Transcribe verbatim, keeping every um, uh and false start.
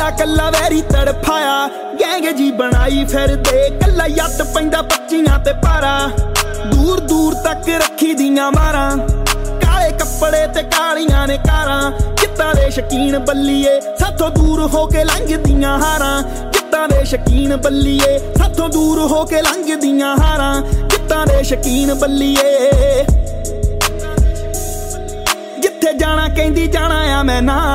ਕੱਲਾ ਕੱਲਾ very ਤੜਫਾਇਆ gang ਜੀ ਬਣਾਈ ਫਿਰਦੇ ਕੱਲਾ ਯੱਤ ਪੈਂਦਾ ਬੱਚੀਆਂ ਤੇ ਪਾਰਾ ਦੂਰ ਦੂਰ ਤੱਕ ਰੱਖੀ ਦੀਆਂ ਮਾਰਾਂ ਕਾਲੇ ਕੱਪੜੇ ਤੇ ਕਾਲੀਆਂ ਨੇ ਕਾਰਾਂ ਕਿੱਦਾਂ ਦੇ ਸ਼ਕੀਨ ਬੱਲੀਏ ਸਾਥੋਂ ਦੂਰ ਹੋ ਕੇ ਲੰਘਦੀਆਂ ਹਾਰਾਂ ਕਿੱਦਾਂ ਦੇ ਸ਼ਕੀਨ ਬੱਲੀਏ ਸਾਥੋਂ ਦੂਰ ਹੋ ਕੇ ਲੰਘਦੀਆਂ ਹਾਰਾਂ ਕਿੱਦਾਂ ਦੇ ਸ਼ਕੀਨ ਬੱਲੀਏ ਜਿੱਥੇ ਜਾਣਾ ਕਹਿੰਦੀ ਜਾਣਾ ਆ ਮੈਂ ਨਾ